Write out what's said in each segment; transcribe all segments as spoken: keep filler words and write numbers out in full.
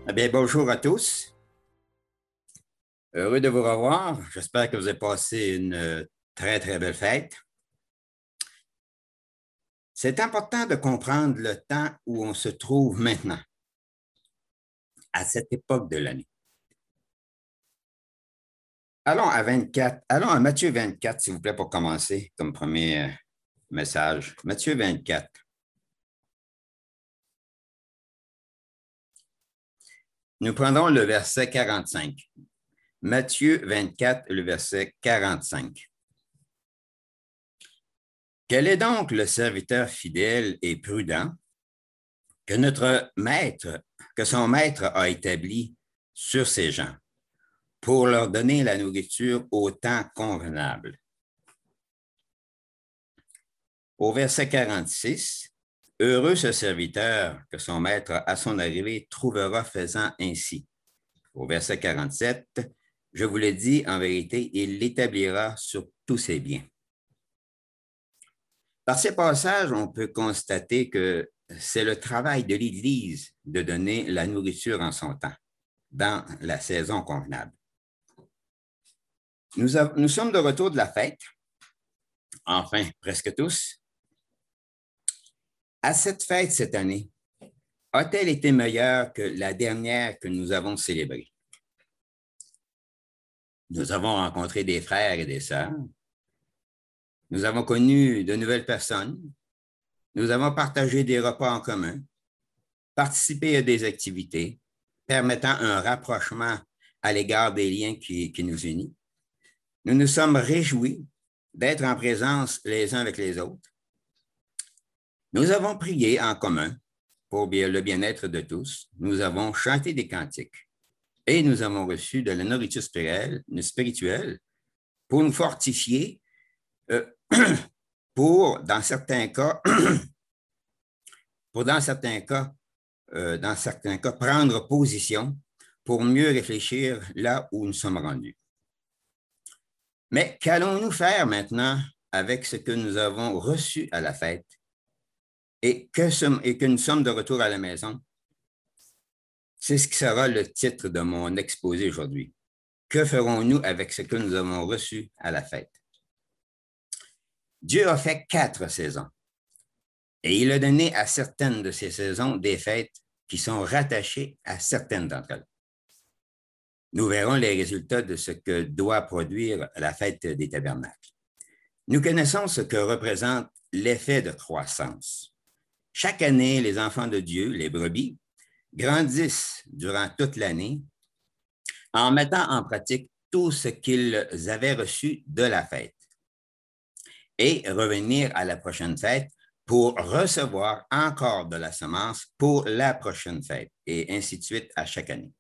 Eh bien, bonjour à tous. Heureux de vous revoir. J'espère que vous avez passé une euh, très, très belle fête. C'est important de comprendre le temps où on se trouve maintenant, à cette époque de l'année. Allons à vingt-quatre, allons à Matthieu vingt-quatre, s'il vous plaît, pour commencer, comme premier euh, message. Matthieu vingt-quatre. Nous prendrons le verset quarante-cinq. Matthieu vingt-quatre, le verset quarante-cinq. Quel est donc le serviteur fidèle et prudent que notre maître, que son maître a établi sur ses gens pour leur donner la nourriture au temps convenable? Au verset quarante-six, heureux ce serviteur que son maître à son arrivée trouvera faisant ainsi. Au verset quarante-sept, je vous le dis, en vérité, il l'établira sur tous ses biens. Par ces passages, on peut constater que c'est le travail de l'Église de donner la nourriture en son temps, dans la saison convenable. Nous, a, nous sommes de retour de la fête, enfin, presque tous. À cette fête cette année, a-t-elle été meilleure que la dernière que nous avons célébrée? Nous avons rencontré des frères et des sœurs. Nous avons connu de nouvelles personnes. Nous avons partagé des repas en commun, participé à des activités permettant un rapprochement à l'égard des liens qui, qui nous unissent. Nous nous sommes réjouis d'être en présence les uns avec les autres. Nous avons prié en commun pour le bien-être de tous. Nous avons chanté des cantiques et nous avons reçu de la nourriture spirituelle, spirituelle pour nous fortifier, euh, pour, dans certains cas, pour, dans certains cas, euh, dans certains cas, prendre position pour mieux réfléchir là où nous sommes rendus. Mais qu'allons-nous faire maintenant avec ce que nous avons reçu à la fête et que, et que nous sommes de retour à la maison? C'est ce qui sera le titre de mon exposé aujourd'hui. Que ferons-nous avec ce que nous avons reçu à la fête? Dieu a fait quatre saisons et il a donné à certaines de ces saisons des fêtes qui sont rattachées à certaines d'entre elles. Nous verrons les résultats de ce que doit produire la fête des tabernacles. Nous connaissons ce que représente l'effet de croissance. Chaque année, les enfants de Dieu, les brebis, grandissent durant toute l'année en mettant en pratique tout ce qu'ils avaient reçu de la fête et revenir à la prochaine fête pour recevoir encore de la semence pour la prochaine fête et ainsi de suite à chaque année.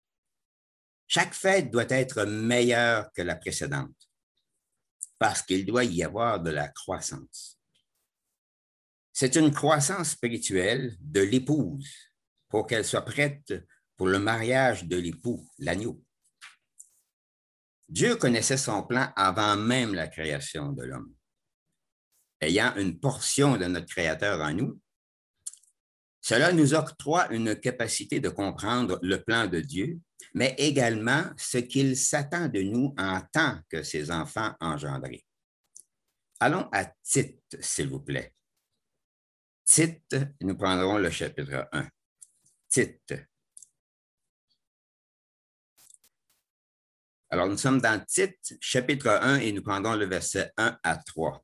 Chaque fête doit être meilleure que la précédente parce qu'il doit y avoir de la croissance. C'est une croissance spirituelle de l'épouse pour qu'elle soit prête pour le mariage de l'époux, l'agneau. Dieu connaissait son plan avant même la création de l'homme. Ayant une portion de notre Créateur en nous, cela nous octroie une capacité de comprendre le plan de Dieu, mais également ce qu'il s'attend de nous en tant que ses enfants engendrés. Allons à Tite, s'il vous plaît. Tite, nous prendrons le chapitre un. Tite. Alors, nous sommes dans Tite, chapitre un, et nous prendrons le verset un à trois.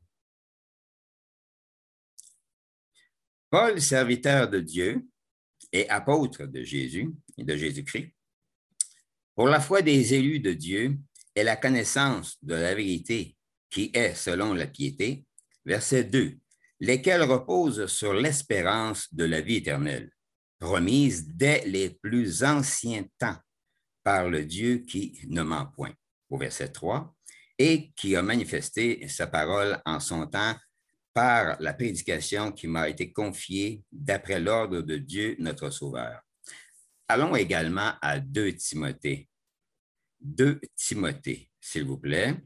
Paul, serviteur de Dieu et apôtre de Jésus et de Jésus-Christ, pour la foi des élus de Dieu et la connaissance de la vérité qui est selon la piété, verset deux, lesquels reposent sur l'espérance de la vie éternelle, promise dès les plus anciens temps par le Dieu qui ne ment point, au verset trois, et qui a manifesté sa parole en son temps par la prédication qui m'a été confiée d'après l'ordre de Dieu, notre Sauveur. Allons également à deux Timothée. deux Timothée, s'il vous plaît.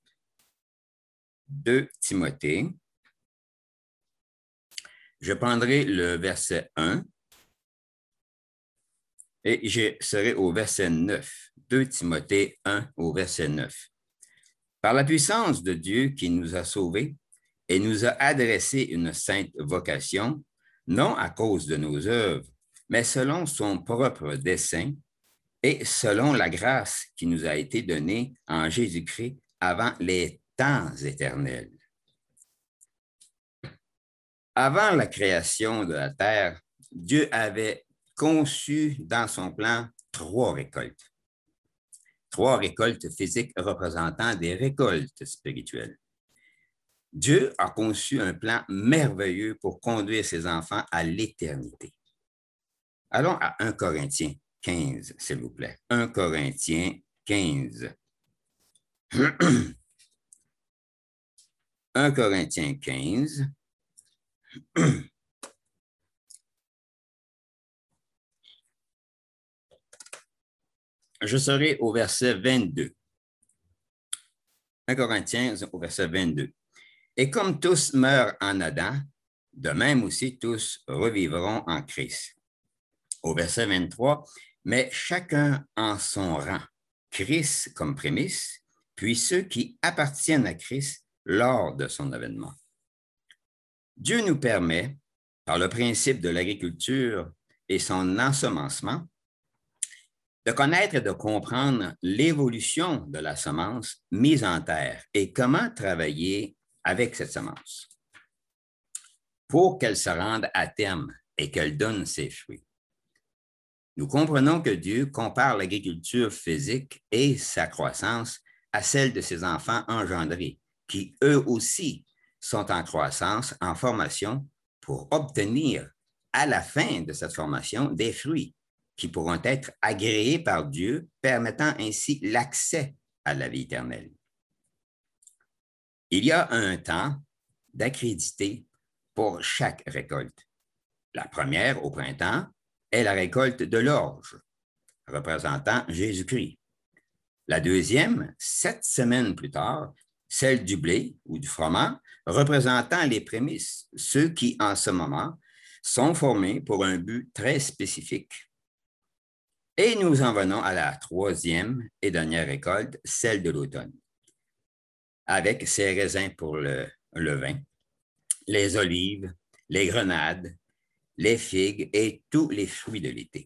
deux Timothée. Je prendrai le verset un. Et je serai au verset neuf, deux Timothée un au verset neuf. Par la puissance de Dieu qui nous a sauvés et nous a adressé une sainte vocation, non à cause de nos œuvres, mais selon son propre dessein et selon la grâce qui nous a été donnée en Jésus-Christ avant les temps éternels. Avant la création de la terre, Dieu avait conçu dans son plan trois récoltes. Trois récoltes physiques représentant des récoltes spirituelles. Dieu a conçu un plan merveilleux pour conduire ses enfants à l'éternité. Allons à un Corinthiens quinze, s'il vous plaît. un Corinthiens quinze. un Corinthiens quinze. Je serai au verset vingt-deux. un Corinthiens au verset vingt-deux. Et comme tous meurent en Adam, de même aussi tous revivront en Christ. Au verset vingt-trois, mais chacun en son rang, Christ comme prémisse, puis ceux qui appartiennent à Christ lors de son avènement. Dieu nous permet, par le principe de l'agriculture et son ensemencement, de connaître et de comprendre l'évolution de la semence mise en terre et comment travailler avec cette semence pour qu'elle se rende à terme et qu'elle donne ses fruits. Nous comprenons que Dieu compare l'agriculture physique et sa croissance à celle de ses enfants engendrés, qui eux aussi sont en croissance, en formation, pour obtenir à la fin de cette formation des fruits qui pourront être agréés par Dieu, permettant ainsi l'accès à la vie éternelle. Il y a un temps d'accréditer pour chaque récolte. La première, au printemps, est la récolte de l'orge, représentant Jésus-Christ. La deuxième, sept semaines plus tard, celle du blé ou du froment, représentant les prémices, ceux qui, en ce moment, sont formés pour un but très spécifique. Et nous en venons à la troisième et dernière récolte, celle de l'automne, avec ses raisins pour le, le vin, les olives, les grenades, les figues et tous les fruits de l'été.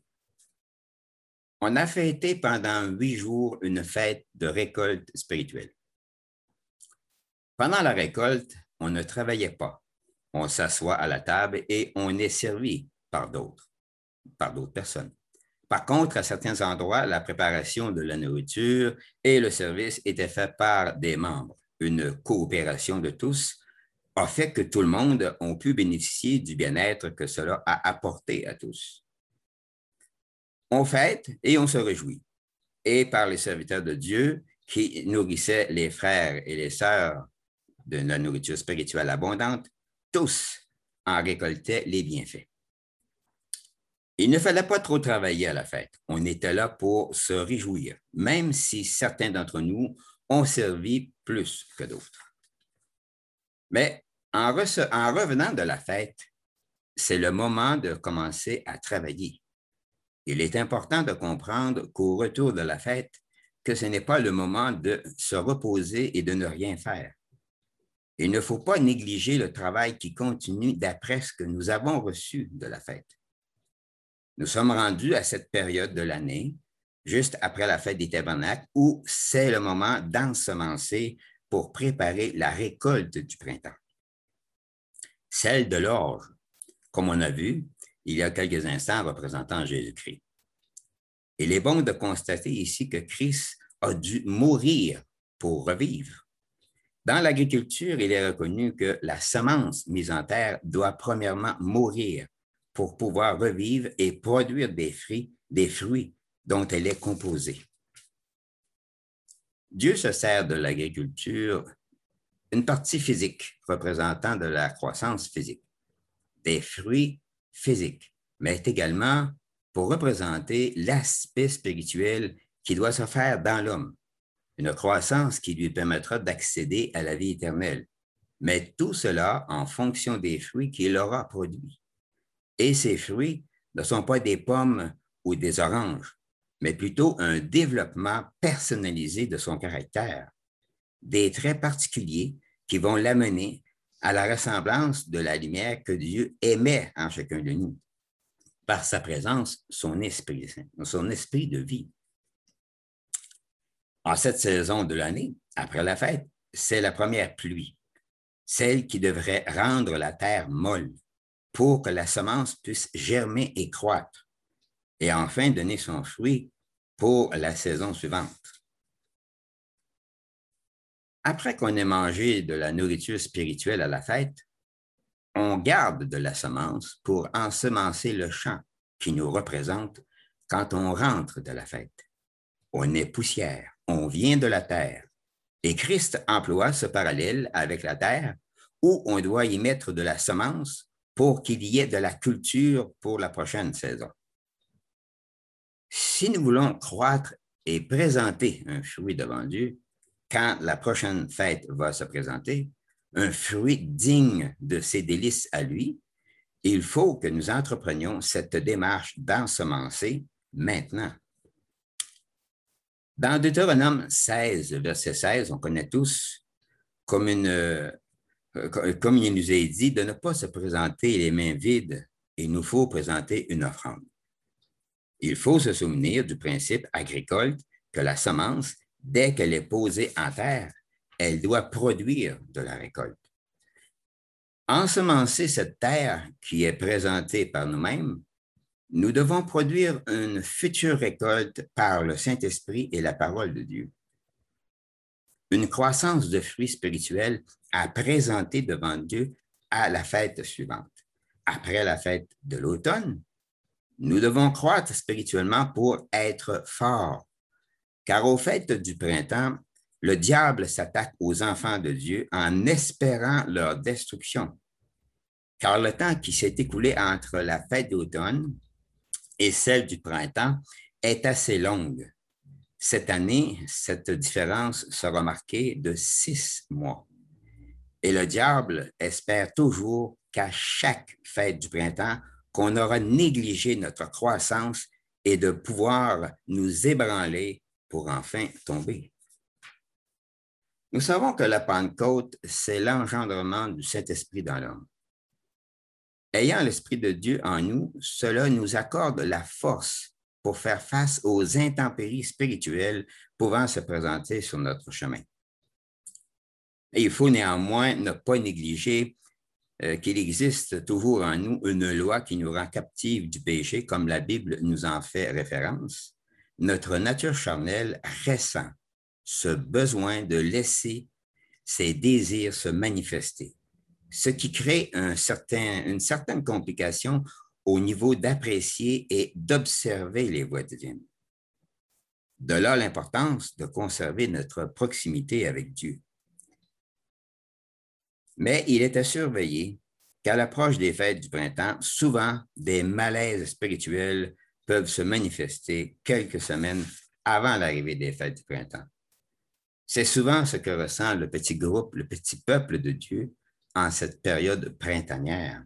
On a fêté pendant huit jours une fête de récolte spirituelle. Pendant la récolte, on ne travaillait pas. On s'assoit à la table et on est servi par d'autres, par d'autres personnes. Par contre, à certains endroits, la préparation de la nourriture et le service étaient faits par des membres. Une coopération de tous a fait que tout le monde a pu bénéficier du bien-être que cela a apporté à tous. On fête et on se réjouit. Et par les serviteurs de Dieu qui nourrissaient les frères et les sœurs de la nourriture spirituelle abondante, tous en récoltaient les bienfaits. Il ne fallait pas trop travailler à la fête. On était là pour se réjouir, même si certains d'entre nous ont servi plus que d'autres. Mais en, rece- en revenant de la fête, c'est le moment de commencer à travailler. Il est important de comprendre qu'au retour de la fête, que ce n'est pas le moment de se reposer et de ne rien faire. Il ne faut pas négliger le travail qui continue d'après ce que nous avons reçu de la fête. Nous sommes rendus à cette période de l'année, juste après la fête des Tabernacles, où c'est le moment d'ensemencer pour préparer la récolte du printemps. Celle de l'orge, comme on a vu il y a quelques instants représentant Jésus-Christ. Il est bon de constater ici que Christ a dû mourir pour revivre. Dans l'agriculture, il est reconnu que la semence mise en terre doit premièrement mourir pour pouvoir revivre et produire des fruits, des fruits dont elle est composée. Dieu se sert de l'agriculture, une partie physique représentant de la croissance physique, des fruits physiques, mais également pour représenter l'aspect spirituel qui doit se faire dans l'homme, une croissance qui lui permettra d'accéder à la vie éternelle, mais tout cela en fonction des fruits qu'il aura produits. Et ces fruits ne sont pas des pommes ou des oranges, mais plutôt un développement personnalisé de son caractère, des traits particuliers qui vont l'amener à la ressemblance de la lumière que Dieu émet en chacun de nous, par sa présence, son esprit, son esprit de vie. En cette saison de l'année, après la fête, c'est la première pluie, celle qui devrait rendre la terre molle pour que la semence puisse germer et croître, et enfin donner son fruit pour la saison suivante. Après qu'on ait mangé de la nourriture spirituelle à la fête, on garde de la semence pour ensemencer le champ qui nous représente quand on rentre de la fête. On est poussière, on vient de la terre. Et Christ emploie ce parallèle avec la terre où on doit y mettre de la semence pour qu'il y ait de la culture pour la prochaine saison. Si nous voulons croître et présenter un fruit devant Dieu, quand la prochaine fête va se présenter, un fruit digne de ses délices à lui, il faut que nous entreprenions cette démarche d'ensemencer maintenant. Dans Deutéronome seize, verset seize, on connaît tous, comme, une, euh, comme il nous est dit, de ne pas se présenter les mains vides, il nous faut présenter une offrande. Il faut se souvenir du principe agricole que la semence, dès qu'elle est posée en terre, elle doit produire de la récolte. Ensemencer cette terre qui est présentée par nous-mêmes, nous devons produire une future récolte par le Saint-Esprit et la parole de Dieu. Une croissance de fruits spirituels à présenter devant Dieu à la fête suivante. Après la fête de l'automne, nous devons croître spirituellement pour être forts, car aux fêtes du printemps, le diable s'attaque aux enfants de Dieu en espérant leur destruction. Car le temps qui s'est écoulé entre la fête d'automne et celle du printemps est assez longue. Cette année, cette différence sera marquée de six mois. Et le diable espère toujours qu'à chaque fête du printemps, qu'on aura négligé notre croissance et de pouvoir nous ébranler pour enfin tomber. Nous savons que la Pentecôte, c'est l'engendrement du Saint-Esprit dans l'homme. Ayant l'Esprit de Dieu en nous, cela nous accorde la force pour faire face aux intempéries spirituelles pouvant se présenter sur notre chemin. Et il faut néanmoins ne pas négliger euh, qu'il existe toujours en nous une loi qui nous rend captifs du péché, comme la Bible nous en fait référence. Notre nature charnelle ressent ce besoin de laisser ses désirs se manifester, ce qui crée un certain, une certaine complication au niveau d'apprécier et d'observer les voies divines. De là l'importance de conserver notre proximité avec Dieu. Mais il est à surveiller qu'à l'approche des fêtes du printemps, souvent des malaises spirituels peuvent se manifester quelques semaines avant l'arrivée des fêtes du printemps. C'est souvent ce que ressent le petit groupe, le petit peuple de Dieu en cette période printanière.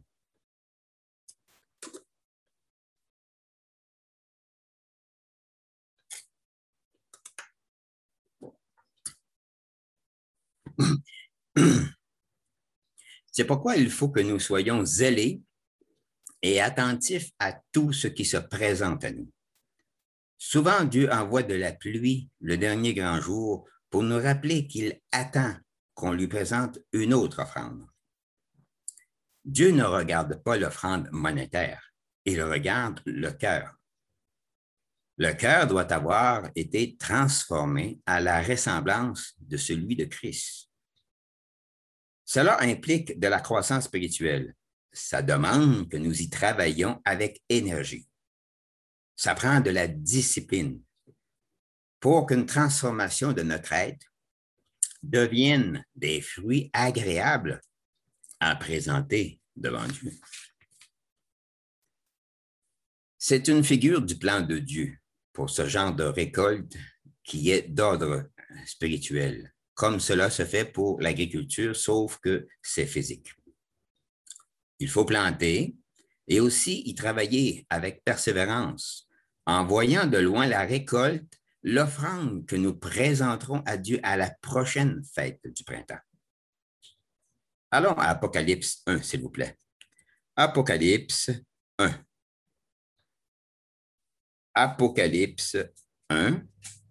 C'est pourquoi il faut que nous soyons zélés et attentifs à tout ce qui se présente à nous. Souvent, Dieu envoie de la pluie le dernier grand jour pour nous rappeler qu'il attend qu'on lui présente une autre offrande. Dieu ne regarde pas l'offrande monétaire, il regarde le cœur. Le cœur doit avoir été transformé à la ressemblance de celui de Christ. Cela implique de la croissance spirituelle. Ça demande que nous y travaillions avec énergie. Ça prend de la discipline pour qu'une transformation de notre être devienne des fruits agréables à présenter devant Dieu. C'est une figure du plan de Dieu pour ce genre de récolte qui est d'ordre spirituel, comme cela se fait pour l'agriculture, sauf que c'est physique. Il faut planter et aussi y travailler avec persévérance en voyant de loin la récolte, l'offrande que nous présenterons à Dieu à la prochaine fête du printemps. Allons à Apocalypse un, s'il vous plaît. Apocalypse un. Apocalypse un.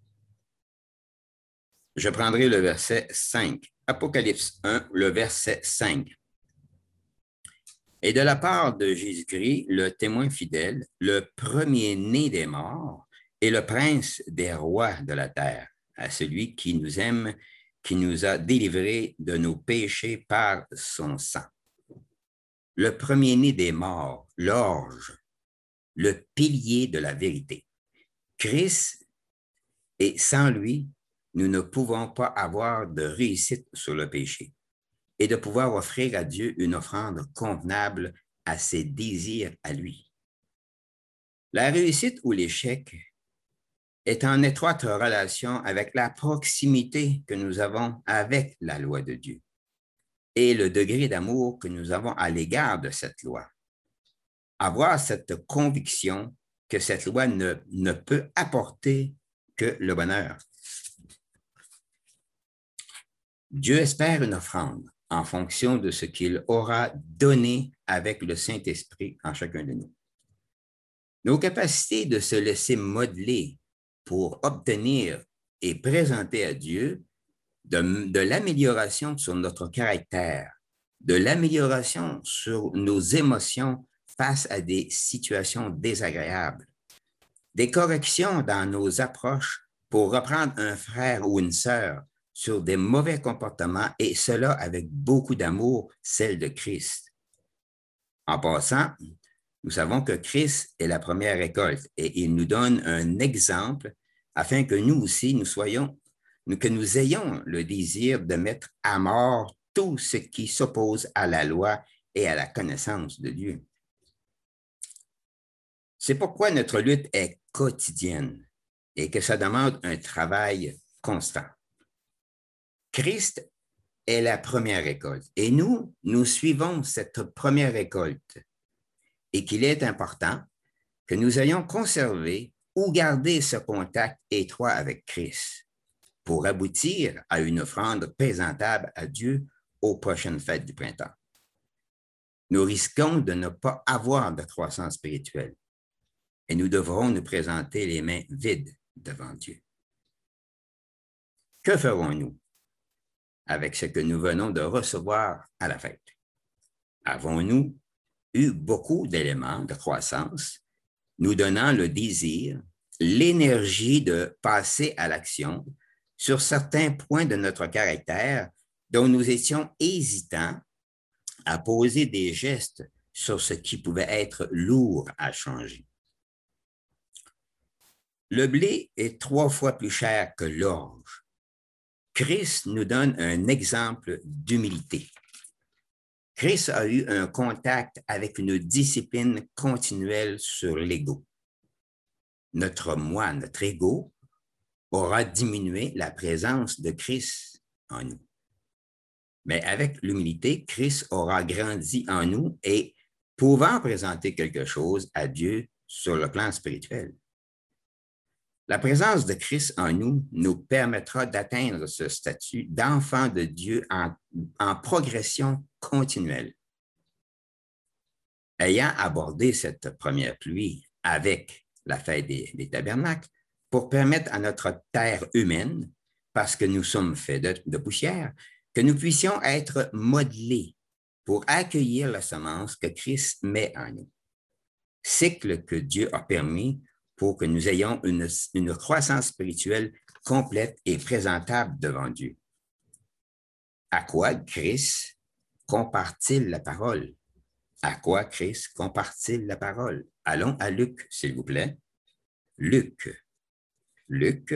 Je prendrai le verset cinq. Apocalypse un, le verset cinq. Et de la part de Jésus-Christ, le témoin fidèle, le premier-né des morts et le prince des rois de la terre, à celui qui nous aime, qui nous a délivrés de nos péchés par son sang. Le premier-né des morts, l'orge, le pilier de la vérité. Christ, et sans lui, nous ne pouvons pas avoir de réussite sur le péché et de pouvoir offrir à Dieu une offrande convenable à ses désirs à lui. La réussite ou l'échec est en étroite relation avec la proximité que nous avons avec la loi de Dieu et le degré d'amour que nous avons à l'égard de cette loi. Avoir cette conviction que cette loi ne, ne peut apporter que le bonheur. Dieu espère une offrande en fonction de ce qu'il aura donné avec le Saint-Esprit en chacun de nous. Nos capacités de se laisser modeler pour obtenir et présenter à Dieu de, de l'amélioration sur notre caractère, de l'amélioration sur nos émotions face à des situations désagréables, des corrections dans nos approches pour reprendre un frère ou une sœur sur des mauvais comportements, et cela avec beaucoup d'amour, celle de Christ. En passant, nous savons que Christ est la première récolte et il nous donne un exemple afin que nous aussi, nous soyons, que nous ayons le désir de mettre à mort tout ce qui s'oppose à la loi et à la connaissance de Dieu. C'est pourquoi notre lutte est quotidienne et que ça demande un travail constant. Christ est la première récolte et nous, nous suivons cette première récolte et qu'il est important que nous ayons conservé ou gardé ce contact étroit avec Christ pour aboutir à une offrande présentable à Dieu aux prochaines fêtes du printemps. Nous risquons de ne pas avoir de croissance spirituelle et nous devrons nous présenter les mains vides devant Dieu. Que ferons-nous avec ce que nous venons de recevoir à la fête? Avons-nous eu beaucoup d'éléments de croissance, nous donnant le désir, l'énergie de passer à l'action sur certains points de notre caractère dont nous étions hésitants à poser des gestes sur ce qui pouvait être lourd à changer? Le blé est trois fois plus cher que l'orge. Christ nous donne un exemple d'humilité. Christ a eu un contact avec une discipline continuelle sur l'ego. Notre moi, notre ego, aura diminué la présence de Christ en nous. Mais avec l'humilité, Christ aura grandi en nous et pouvant présenter quelque chose à Dieu sur le plan spirituel. La présence de Christ en nous nous permettra d'atteindre ce statut d'enfant de Dieu en, en progression continuelle. Ayant abordé cette première pluie avec la fête des, des tabernacles pour permettre à notre terre humaine, parce que nous sommes faits de, de poussière, que nous puissions être modelés pour accueillir la semence que Christ met en nous. Cycle que Dieu a permis pour que nous ayons une, une croissance spirituelle complète et présentable devant Dieu. À quoi Christ compare-t-il la parole? À quoi Christ compare-t-il la parole? Allons à Luc, s'il vous plaît. Luc. Luc.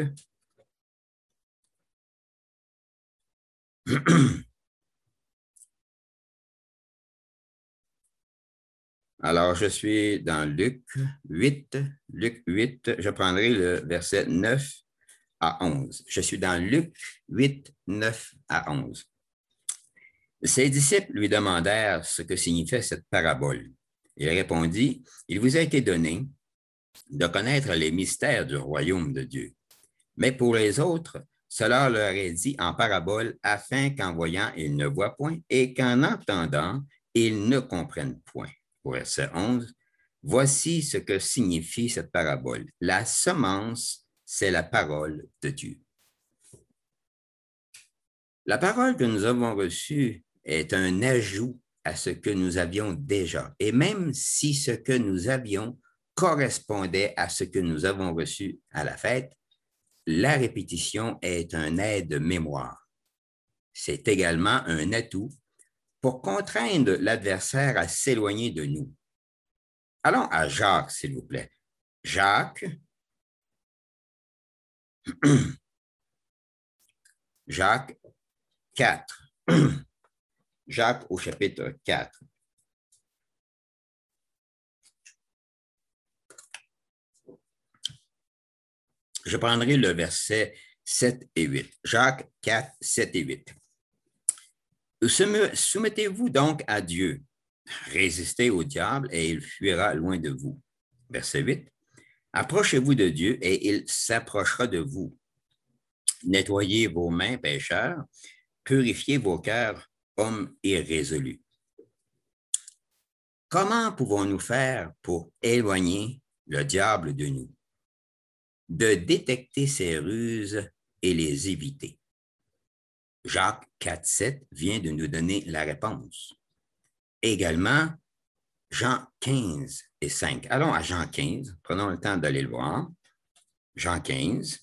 Alors, je suis dans Luc huit, Luc huit, je prendrai le verset neuf à onze. Je suis dans Luc huit, neuf à onze. Ses disciples lui demandèrent ce que signifiait cette parabole. Il répondit, « Il vous a été donné de connaître les mystères du royaume de Dieu. Mais pour les autres, cela leur est dit en parabole, afin qu'en voyant, ils ne voient point, et qu'en entendant, ils ne comprennent point. Au verset onze, voici ce que signifie cette parabole. La semence, c'est la parole de Dieu. La parole que nous avons reçue est un ajout à ce que nous avions déjà. Et même si ce que nous avions correspondait à ce que nous avons reçu à la fête, la répétition est un aide-mémoire. C'est également un atout pour contraindre l'adversaire à s'éloigner de nous. Allons à Jacques, s'il vous plaît. Jacques, Jacques quatre. Jacques au chapitre quatre. Je prendrai le verset sept et huit. Jacques quatre, sept et huit. Soumettez-vous donc à Dieu. Résistez au diable et il fuira loin de vous. Verset huit. Approchez-vous de Dieu et il s'approchera de vous. Nettoyez vos mains, pécheurs. Purifiez vos cœurs, hommes irrésolus. Comment pouvons-nous faire pour éloigner le diable de nous? De détecter ses ruses et les éviter. Jacques quatre, sept vient de nous donner la réponse. Également, Jean quinze et cinq. Allons à Jean quinze. Prenons le temps d'aller le voir. Jean quinze.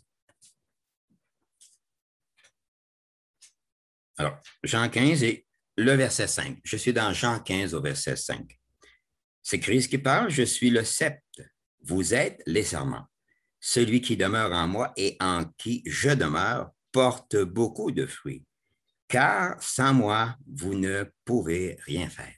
Alors, Jean quinze et le verset cinq. Je suis dans Jean quinze au verset cinq. C'est Christ qui parle. Je suis le sceptre. Vous êtes les serments. Celui qui demeure en moi et en qui je demeure porte beaucoup de fruits. Car sans moi, vous ne pouvez rien faire.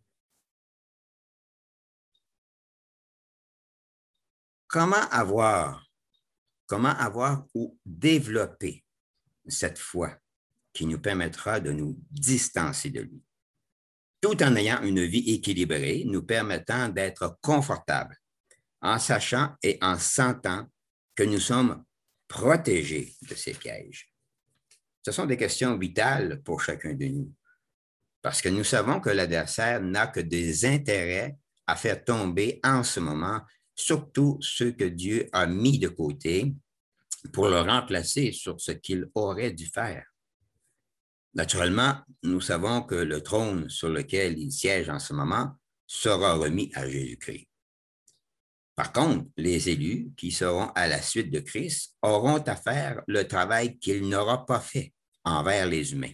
Comment avoir, comment avoir ou développer cette foi qui nous permettra de nous distancer de lui, tout en ayant une vie équilibrée, nous permettant d'être confortables, en sachant et en sentant que nous sommes protégés de ces pièges. Ce sont des questions vitales pour chacun de nous, parce que nous savons que l'adversaire n'a que des intérêts à faire tomber en ce moment, surtout ceux que Dieu a mis de côté pour le remplacer sur ce qu'il aurait dû faire. Naturellement, nous savons que le trône sur lequel il siège en ce moment sera remis à Jésus-Christ. Par contre, les élus qui seront à la suite de Christ auront à faire le travail qu'il n'aura pas fait envers les humains.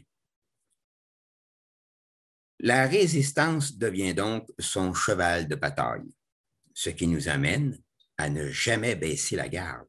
La résistance devient donc son cheval de bataille, ce qui nous amène à ne jamais baisser la garde,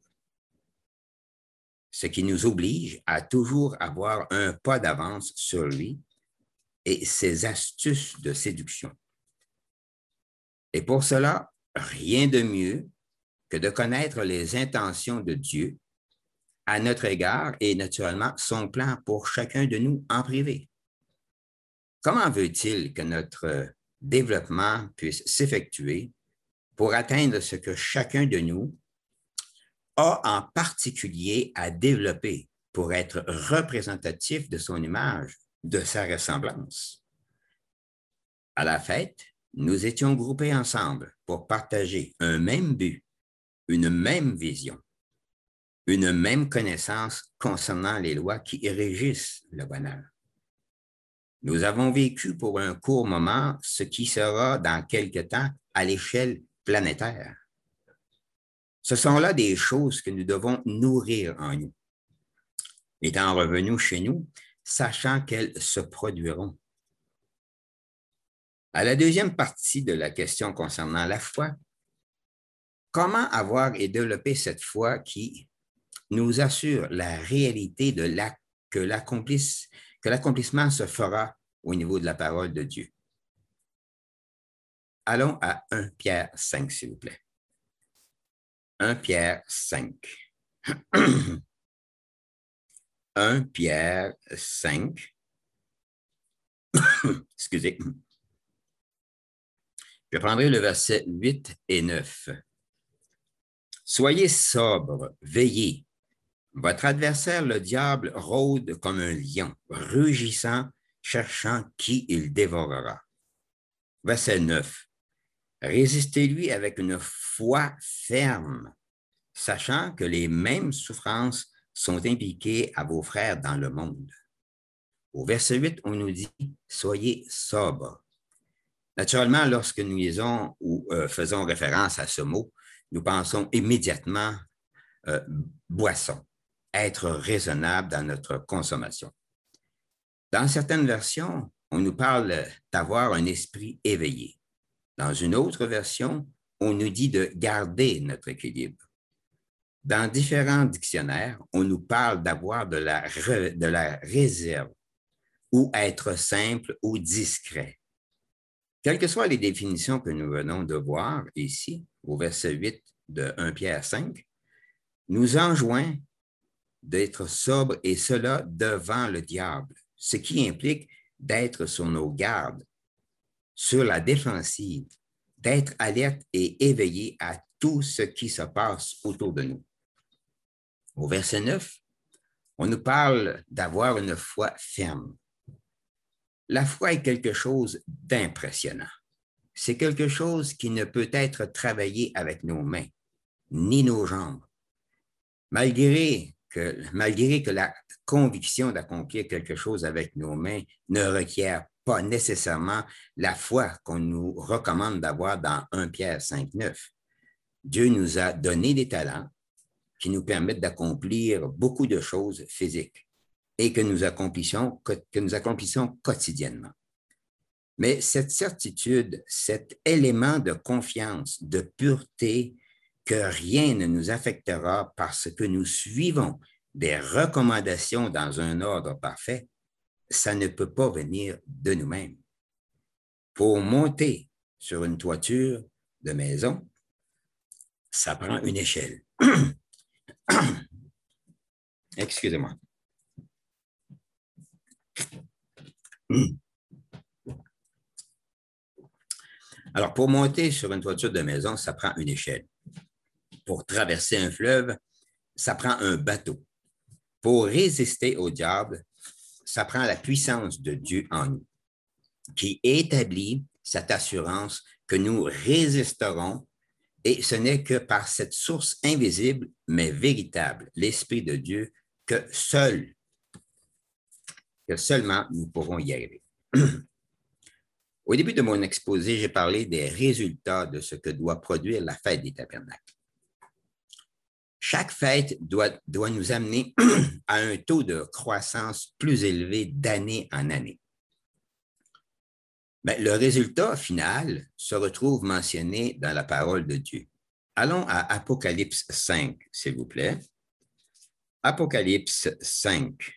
ce qui nous oblige à toujours avoir un pas d'avance sur lui et ses astuces de séduction. Et pour cela, rien de mieux que de connaître les intentions de Dieu à notre égard et naturellement son plan pour chacun de nous en privé. Comment veut-il que notre développement puisse s'effectuer pour atteindre ce que chacun de nous a en particulier à développer pour être représentatif de son image, de sa ressemblance? À la fête, nous étions groupés ensemble pour partager un même but, une même vision, une même connaissance concernant les lois qui régissent le bonheur. Nous avons vécu pour un court moment ce qui sera dans quelque temps à l'échelle planétaire. Ce sont là des choses que nous devons nourrir en nous. Étant revenus chez nous, sachant qu'elles se produiront. À la deuxième partie de la question concernant la foi, comment avoir et développer cette foi qui nous assure la réalité de la, que l'accomplisse, que l'accomplissement se fera au niveau de la parole de Dieu? Allons à un Pierre cinq, s'il vous plaît. un Pierre cinq. un Pierre cinq. Excusez. Je prendrai le verset huit et neuf. Soyez sobre, veillez. Votre adversaire, le diable, rôde comme un lion, rugissant, cherchant qui il dévorera. Verset neuf. Résistez-lui avec une foi ferme, sachant que les mêmes souffrances sont impliquées à vos frères dans le monde. Au verset huit, on nous dit « Soyez sobres ». Naturellement, lorsque nous lisons ou euh, faisons référence à ce mot, nous pensons immédiatement euh, boisson, être raisonnable dans notre consommation. Dans certaines versions, on nous parle d'avoir un esprit éveillé. Dans une autre version, on nous dit de garder notre équilibre. Dans différents dictionnaires, on nous parle d'avoir de la, de la réserve ou être simple ou discret. Quelles que soient les définitions que nous venons de voir ici, au verset huit de premier Pierre cinq, nous enjoint d'être sobre et cela devant le diable, ce qui implique d'être sur nos gardes, sur la défensive, d'être alerte et éveillé à tout ce qui se passe autour de nous. Au verset neuf, on nous parle d'avoir une foi ferme. La foi est quelque chose d'impressionnant. C'est quelque chose qui ne peut être travaillé avec nos mains, ni nos jambes. Malgré que, malgré que la conviction d'accomplir quelque chose avec nos mains ne requiert pas nécessairement la foi qu'on nous recommande d'avoir dans premier Pierre cinq neuf. Dieu nous a donné des talents qui nous permettent d'accomplir beaucoup de choses physiques et que nous accomplissons, que nous accomplissons quotidiennement. Mais cette certitude, cet élément de confiance, de pureté, que rien ne nous affectera parce que nous suivons des recommandations dans un ordre parfait, ça ne peut pas venir de nous-mêmes. Pour monter sur une toiture de maison, ça prend une échelle. Excusez-moi. Alors, pour monter sur une toiture de maison, ça prend une échelle. Pour traverser un fleuve, ça prend un bateau. Pour résister au diable, ça prend la puissance de Dieu en nous, qui établit cette assurance que nous résisterons, et ce n'est que par cette source invisible, mais véritable, l'Esprit de Dieu, que seul, que seulement nous pourrons y arriver. Au début de mon exposé, j'ai parlé des résultats de ce que doit produire la fête des tabernacles. Chaque fête doit, doit nous amener à un taux de croissance plus élevé d'année en année. Mais le résultat final se retrouve mentionné dans la parole de Dieu. Allons à Apocalypse cinq, s'il vous plaît. Apocalypse cinq.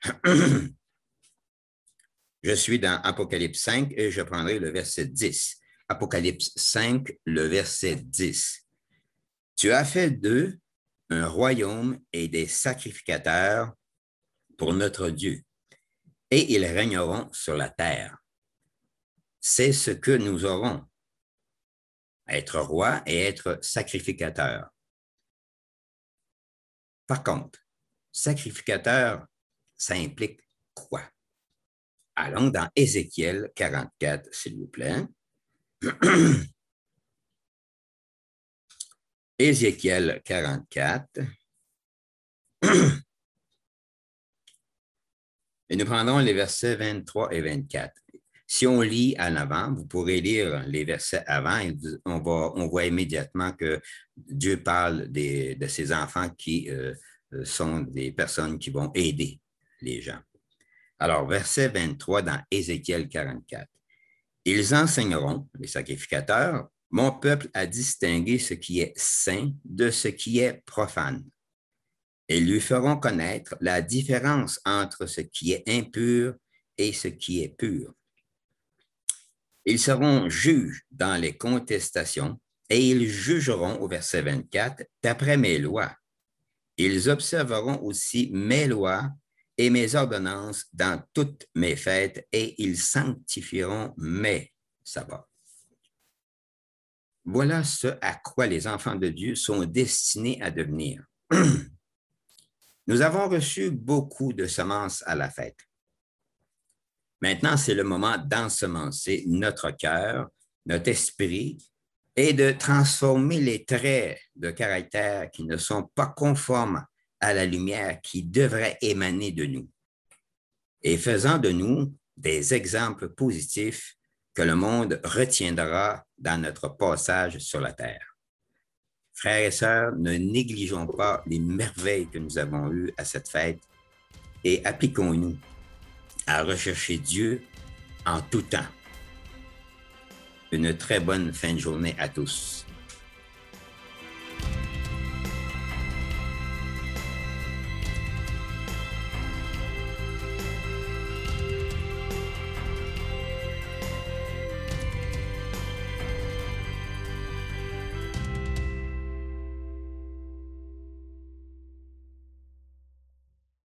Je suis dans Apocalypse cinq et je prendrai le verset dix. Apocalypse cinq, le verset dix. Tu as fait d'eux un royaume et des sacrificateurs pour notre Dieu, et ils régneront sur la terre. C'est ce que nous aurons, être roi et être sacrificateur. Par contre, sacrificateur, ça implique quoi? Allons dans Ézéchiel quarante-quatre, s'il vous plaît. Ézéchiel quarante-quatre. Et nous prendrons les versets vingt-trois et vingt-quatre. Si on lit en avant, vous pourrez lire les versets avant et on, va, on voit immédiatement que Dieu parle des, de ses enfants qui euh, sont des personnes qui vont aider les gens. Alors, verset vingt-trois dans Ézéchiel quarante-quatre. Ils enseigneront, les sacrificateurs, mon peuple a distingué ce qui est saint de ce qui est profane. Et lui feront connaître la différence entre ce qui est impur et ce qui est pur. Ils seront juges dans les contestations et ils jugeront, au verset vingt-quatre, d'après mes lois. Ils observeront aussi mes lois et mes ordonnances dans toutes mes fêtes et ils sanctifieront mes sabbats. Voilà ce à quoi les enfants de Dieu sont destinés à devenir. Nous avons reçu beaucoup de semences à la fête. Maintenant, c'est le moment d'ensemencer notre cœur, notre esprit et de transformer les traits de caractère qui ne sont pas conformes à la lumière qui devrait émaner de nous et faisant de nous des exemples positifs que le monde retiendra dans notre passage sur la terre. Frères et sœurs, ne négligeons pas les merveilles que nous avons eues à cette fête et appliquons-nous à rechercher Dieu en tout temps. Une très bonne fin de journée à tous.